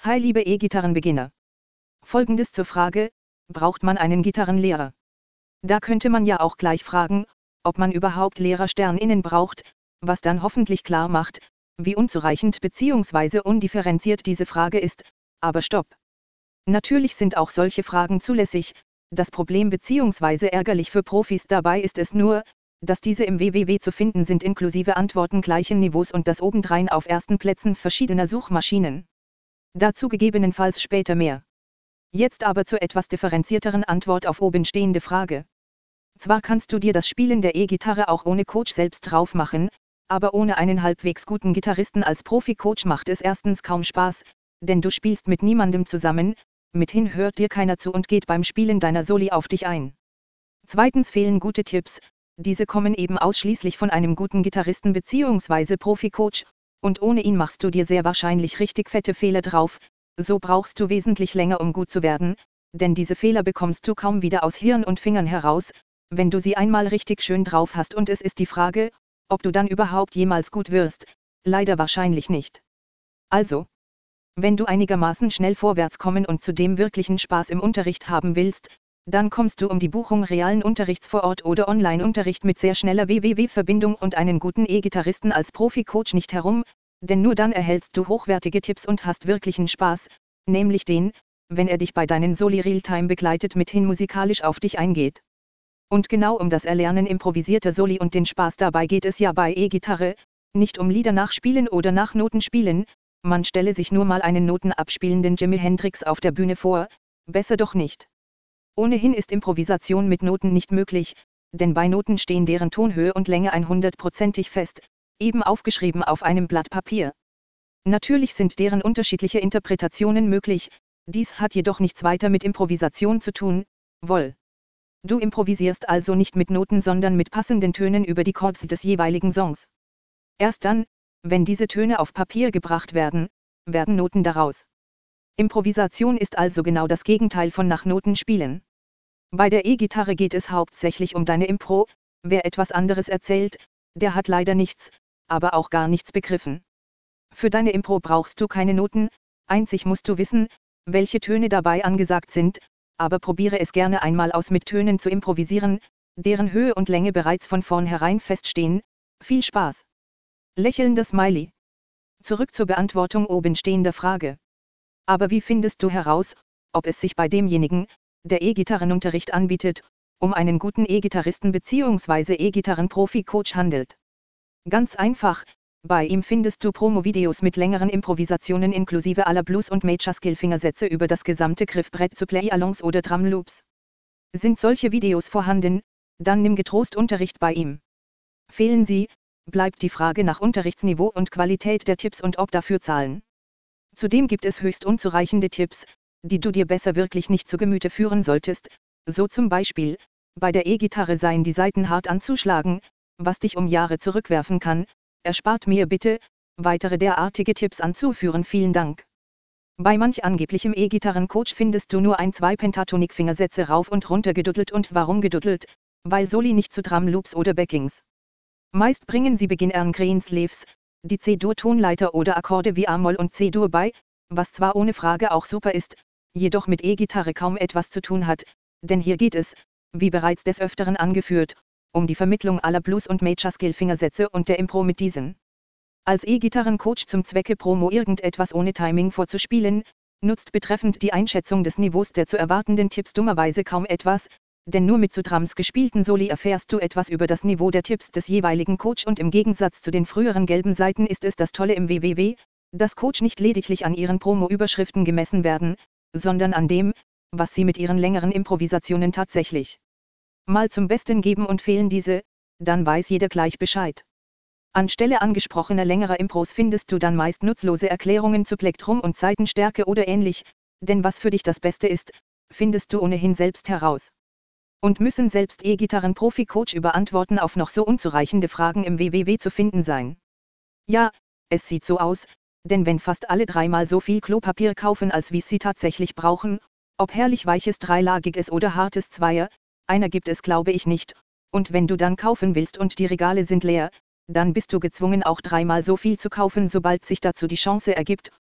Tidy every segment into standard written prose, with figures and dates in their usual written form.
Hi liebe E-Gitarrenbeginner. Folgendes zur Frage, braucht man einen Gitarrenlehrer? Da könnte man ja auch gleich fragen, ob man überhaupt LehrerInnen braucht, was dann hoffentlich klar macht, wie unzureichend bzw. undifferenziert diese Frage ist, aber stopp. Natürlich sind auch solche Fragen zulässig, das Problem bzw. ärgerlich für Profis dabei ist es nur, dass diese im www zu finden sind inklusive Antworten gleichen Niveaus und das obendrein auf ersten Plätzen verschiedener Suchmaschinen. Dazu gegebenenfalls später mehr. Jetzt aber zur etwas differenzierteren Antwort auf oben stehende Frage. Zwar kannst du dir das Spielen der E-Gitarre auch ohne Coach selbst drauf machen, aber ohne einen halbwegs guten Gitarristen als Profi-Coach macht es erstens kaum Spaß, denn du spielst mit niemandem zusammen, mithin hört dir keiner zu und geht beim Spielen deiner Soli auf dich ein. Zweitens fehlen gute Tipps, diese kommen eben ausschließlich von einem guten Gitarristen bzw. Profi-Coach, und ohne ihn machst du dir sehr wahrscheinlich richtig fette Fehler drauf, so brauchst du wesentlich länger um gut zu werden, denn diese Fehler bekommst du kaum wieder aus Hirn und Fingern heraus, wenn du sie einmal richtig schön drauf hast und es ist die Frage, ob du dann überhaupt jemals gut wirst, leider wahrscheinlich nicht. Also, wenn du einigermaßen schnell vorwärts kommen und zudem wirklichen Spaß im Unterricht haben willst, dann kommst du um die Buchung realen Unterrichts vor Ort oder Online-Unterricht mit sehr schneller www-Verbindung und einen guten E-Gitarristen als Profi-Coach nicht herum, denn nur dann erhältst du hochwertige Tipps und hast wirklichen Spaß, nämlich den, wenn er dich bei deinen Soli Realtime begleitet mithin musikalisch auf dich eingeht. Und genau um das Erlernen improvisierter Soli und den Spaß dabei geht es ja bei E-Gitarre, nicht um Lieder nachspielen oder nach Noten spielen, man stelle sich nur mal einen notenabspielenden Jimi Hendrix auf der Bühne vor, besser doch nicht. Ohnehin ist Improvisation mit Noten nicht möglich, denn bei Noten stehen deren Tonhöhe und Länge 100%ig fest, eben aufgeschrieben auf einem Blatt Papier. Natürlich sind deren unterschiedliche Interpretationen möglich, dies hat jedoch nichts weiter mit Improvisation zu tun, wohl. Du improvisierst also nicht mit Noten, sondern mit passenden Tönen über die Chords des jeweiligen Songs. Erst dann, wenn diese Töne auf Papier gebracht werden, werden Noten daraus. Improvisation ist also genau das Gegenteil von nach Noten spielen. Bei der E-Gitarre geht es hauptsächlich um deine Impro, wer etwas anderes erzählt, der hat leider nichts, aber auch gar nichts begriffen. Für deine Impro brauchst du keine Noten, einzig musst du wissen, welche Töne dabei angesagt sind, aber probiere es gerne einmal aus mit Tönen zu improvisieren, deren Höhe und Länge bereits von vornherein feststehen. Viel Spaß! Lächelnder Smiley. Zurück zur Beantwortung oben stehender Frage. Aber wie findest du heraus, ob es sich bei demjenigen, der E-Gitarrenunterricht anbietet, um einen guten E-Gitarristen bzw. E-Gitarren-Profi-Coach handelt? Ganz einfach, bei ihm findest du Promo-Videos mit längeren Improvisationen inklusive aller Blues- und Major-Skill-Fingersätze über das gesamte Griffbrett zu Play-Alongs oder Drum-Loops. Sind solche Videos vorhanden, dann nimm getrost Unterricht bei ihm. Fehlen sie, bleibt die Frage nach Unterrichtsniveau und Qualität der Tipps und ob dafür zahlen. Zudem gibt es höchst unzureichende Tipps, die du dir besser wirklich nicht zu Gemüte führen solltest, so zum Beispiel, bei der E-Gitarre seien die Saiten hart anzuschlagen, was dich um Jahre zurückwerfen kann, erspart mir bitte, weitere derartige Tipps anzuführen, vielen Dank. Bei manch angeblichem E-Gitarrencoach findest du nur 2 Pentatonik-Fingersätze rauf und runter geduddelt und warum geduddelt, weil Soli nicht zu Drum-Loops oder Backings. Meist bringen sie Beginnern Greensleeves, die C-Dur-Tonleiter oder Akkorde wie A-Moll und C-Dur bei, was zwar ohne Frage auch super ist, jedoch mit E-Gitarre kaum etwas zu tun hat, denn hier geht es, wie bereits des Öfteren angeführt, um die Vermittlung aller Blues- und Major-Skill-Fingersätze und der Impro mit diesen. Als E-Gitarrencoach zum Zwecke Promo irgendetwas ohne Timing vorzuspielen, nutzt betreffend die Einschätzung des Niveaus der zu erwartenden Tipps dummerweise kaum etwas, denn nur mit zu Drums gespielten Soli erfährst du etwas über das Niveau der Tipps des jeweiligen Coach und im Gegensatz zu den früheren gelben Seiten ist es das Tolle im www, dass Coach nicht lediglich an ihren Promo-Überschriften gemessen werden, sondern an dem, was sie mit ihren längeren Improvisationen tatsächlich mal zum Besten geben und fehlen diese, dann weiß jeder gleich Bescheid. Anstelle angesprochener längerer Impros findest du dann meist nutzlose Erklärungen zu Plektrum und Saitenstärke oder ähnlich, denn was für dich das Beste ist, findest du ohnehin selbst heraus. Und müssen selbst E-Gitarren-Profi-Coach über Antworten auf noch so unzureichende Fragen im www zu finden sein. Ja, es sieht so aus, denn wenn fast alle 3-mal so viel Klopapier kaufen als wie sie tatsächlich brauchen, ob herrlich weiches dreilagiges oder hartes Zweier, einer gibt es glaube ich nicht, und wenn du dann kaufen willst und die Regale sind leer, dann bist du gezwungen auch 3-mal so viel zu kaufen sobald sich dazu die Chance ergibt,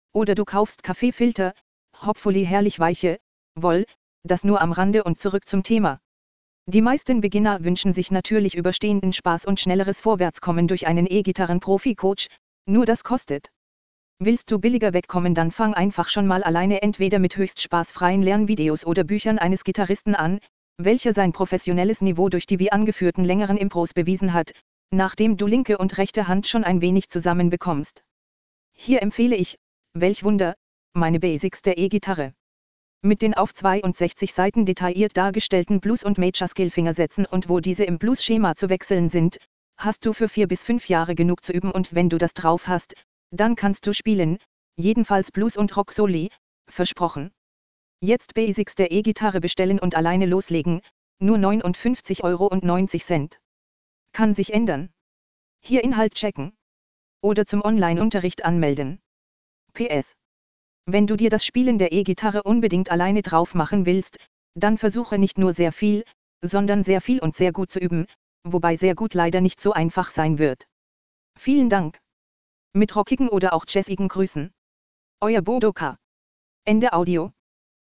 Oder du kaufst Kaffeefilter, hopefully herrlich weiche, Woll, das nur am Rande und zurück zum Thema. Die meisten Beginner wünschen sich natürlich überstehenden Spaß und schnelleres Vorwärtskommen durch einen E-Gitarren-Profi-Coach, nur das kostet. Willst du billiger wegkommen, dann fang einfach schon mal alleine entweder mit höchst spaßfreien Lernvideos oder Büchern eines Gitarristen an, welcher sein professionelles Niveau durch die wie angeführten längeren Impros bewiesen hat, nachdem du linke und rechte Hand schon ein wenig zusammenbekommst. Hier empfehle ich, welch Wunder, meine Basics der E-Gitarre. Mit den auf 62 Seiten detailliert dargestellten Blues- und Major-Scale-Fingersätzen und wo diese im Blues-Schema zu wechseln sind, hast du für 4 bis 5 Jahre genug zu üben und wenn du das drauf hast, dann kannst du spielen, jedenfalls Blues und Rock Soli, versprochen. Jetzt Basics der E-Gitarre bestellen und alleine loslegen, nur 59,90 €. Kann sich ändern. Hier Inhalt checken. Oder zum Online-Unterricht anmelden. PS. Wenn du dir das Spielen der E-Gitarre unbedingt alleine drauf machen willst, dann versuche nicht nur sehr viel, sondern sehr viel und sehr gut zu üben, wobei sehr gut leider nicht so einfach sein wird. Vielen Dank. Mit rockigen oder auch jazzigen Grüßen. Euer Bodo K. Ende Audio.